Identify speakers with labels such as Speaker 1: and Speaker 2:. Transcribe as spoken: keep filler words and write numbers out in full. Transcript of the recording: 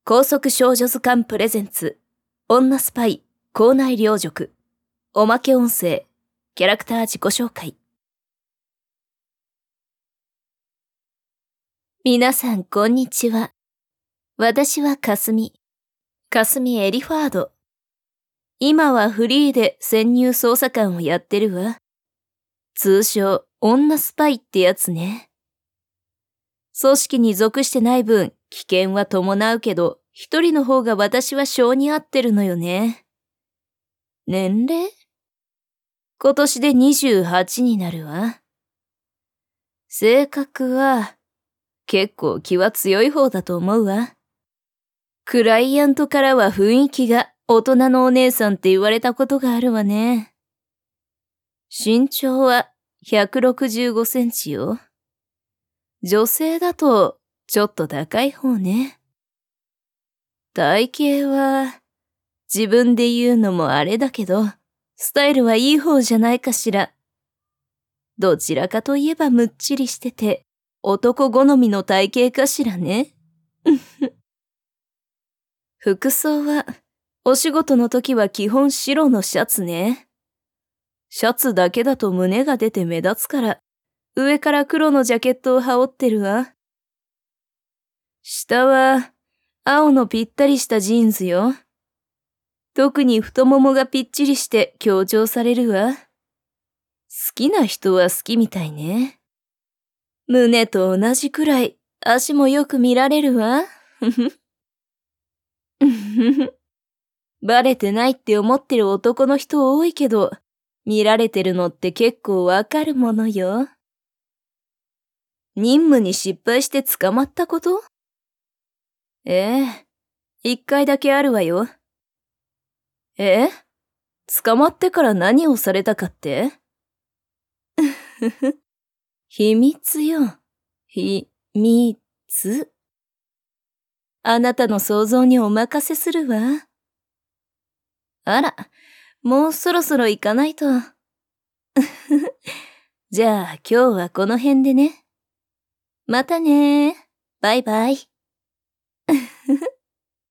Speaker 1: 高速少女図鑑プレゼンツ女スパイ校内領辱おまけ音声キャラクター自己紹介。皆さんこんにちは。私はかすみかすみエリファード。今はフリーで潜入捜査官をやってるわ。通称女スパイってやつね。組織に属してない分危険は伴うけど、一人の方が私は性に合ってるのよね。年齢？今年でにじゅうはちになるわ。性格は結構気は強い方だと思うわ。クライアントからは雰囲気が大人のお姉さんって言われたことがあるわね。身長はひゃくろくじゅうごセンチよ。女性だとちょっと高い方ね。体型は自分で言うのもあれだけど、スタイルはいい方じゃないかしら。どちらかといえばむっちりしてて男好みの体型かしらね。服装はお仕事の時は基本白のシャツね。シャツだけだと胸が出て目立つから上から黒のジャケットを羽織ってるわ。下は青のぴったりしたジーンズよ。特に太ももがぴっちりして強調されるわ。好きな人は好きみたいね。胸と同じくらい足もよく見られるわ。バレてないって思ってる男の人多いけど、見られてるのって結構わかるものよ。任務に失敗して捕まったこと？ええ、一回だけあるわよ。え？捕まってから何をされたかって？秘密よ。秘密。あなたの想像にお任せするわ。あら、もうそろそろ行かないと。じゃあ今日はこの辺でね。またねー。バイバイ。